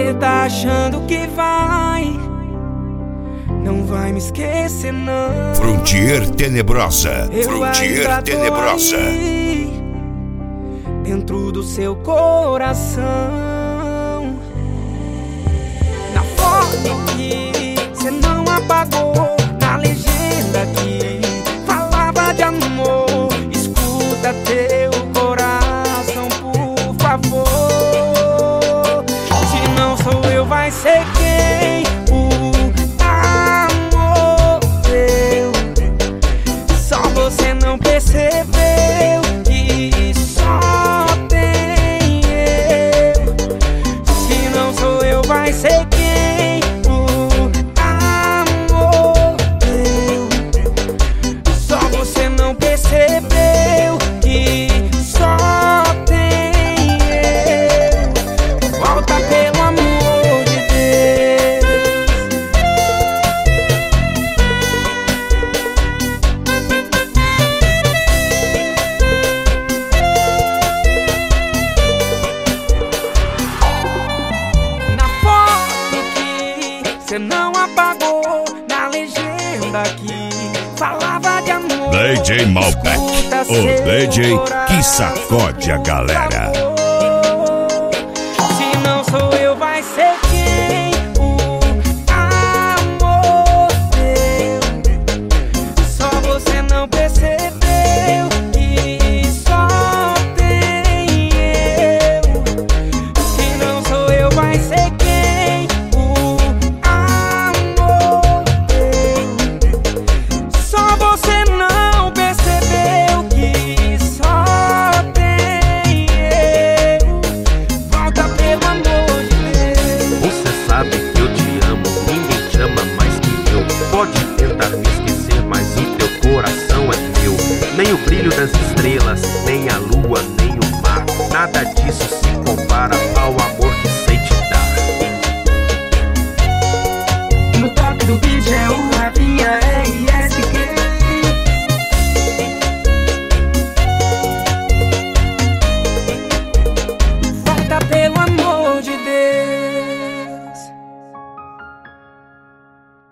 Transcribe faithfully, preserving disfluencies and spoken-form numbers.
Cê tá achando que vai, não vai me esquecer não. Frontier Tenebrosa, Eu Frontier ainda tô Tenebrosa aí, dentro do seu coração. Na foto que cê não apagou, na legenda que falava de amor, escuta teu coração, por favor. Se não sou eu, vai ser quem? O amor teu. Só você não percebeu que só tem eu. Se não sou eu, vai ser quem? O amor teu. Só você não percebeu que só tem eu. Volta pelo amor de Deus. Na foto que cê não apagou, na legenda que falava de amor, D J Malbec, escuta o seu D J que coração, sacode a galera. se não sou eu, vai ser quem? O amor teu. Só você não percebeu que só tem eu. Se não sou eu, vai ser quem? O amor teu. Só você não percebeu que só tem eu. Volta pelo amor de Deus. Você sabe que eu te amo, ninguém te ama mais que eu. Pode tentar me esquecer, mas o teu coração é meu. Nem o brilho das estrelas, nem a lua, nem o mar, nada disso se compara ao amor que